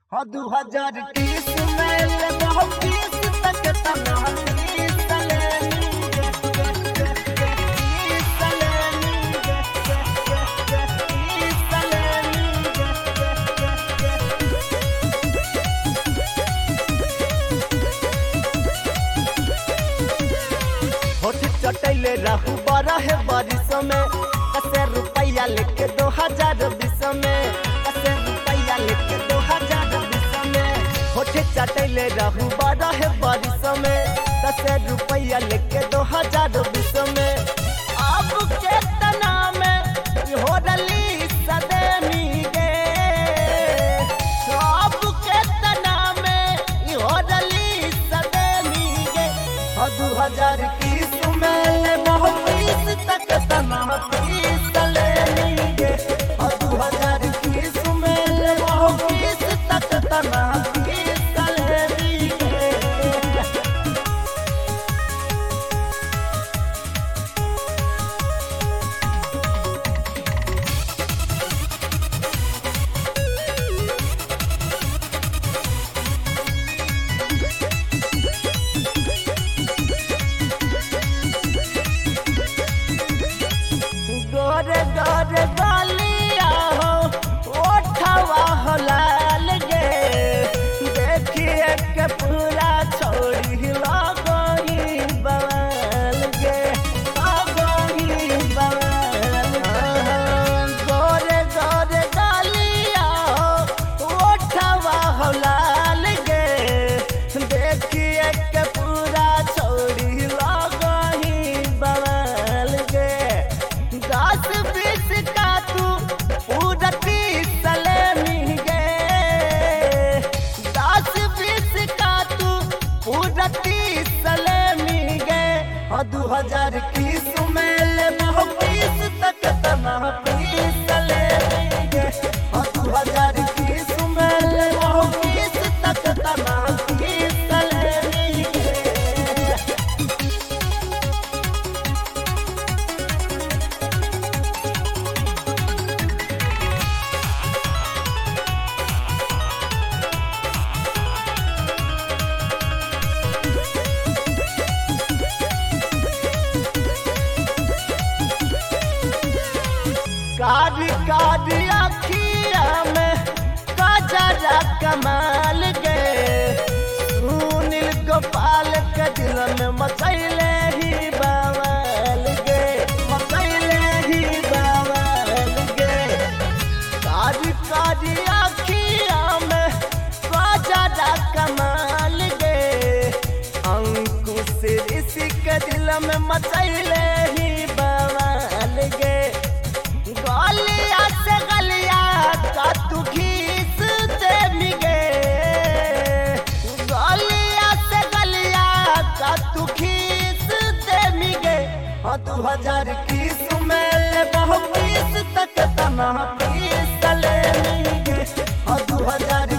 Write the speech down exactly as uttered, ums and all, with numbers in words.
हाँ दू हजार तीस में ले बहुत तीस तक तनाली सलेनी चटैले रहू बड़ा है बारिश में कसे रुपया लेके दो हजार बीस में कसे रुपया लेके दो हजार बीस में होठे चटैले रहू बड़ा है बारिश में कसे रुपया लेके दो हजार बीस में अब के तना में हो रली सदेमी गे अब के तना में हो रली सदेमी गे दू हजार की तक तना तीस लेनी गे दू हजार तीस में ले बीस तक तना तीस लेनी गे। गोरे गोरे गालिया हो ओठवा हो लाल गे देखिए के पूरा छोड़ी लगोही बवाल गे लगोही बवाल। गोरे गोरे गालिया हो ओठवा हो लाल गे देखिए के पूरा छोड़ी लगोही बवाल गे। दस बीस का तू पूरा तीस लेनी गे दस बीस का तू पूरा तीस लेनी गे दू हजार इक्कीस में ले बीस तक तना तीस लेनी गे दू हजार इक्कीस में ले बीस तक तना तीस लेनी गे। कारी कारी अखिया में कजरा कमाल गे सुनील गोपाल के दिल में मचैले ही बवाल गे मचैले ही बवाल गे। कारी कारी अखिया में कजरा कमाल गे अंकुश ऋषि के दिल में मचैले ही बवाल गे। गलिया से गलिया का तू घीस दे गे गलिया से गलिया का तू घीस दे गे दू हजार इक्कीस में ले बीस तक तना तीस लेनी गे दू हजार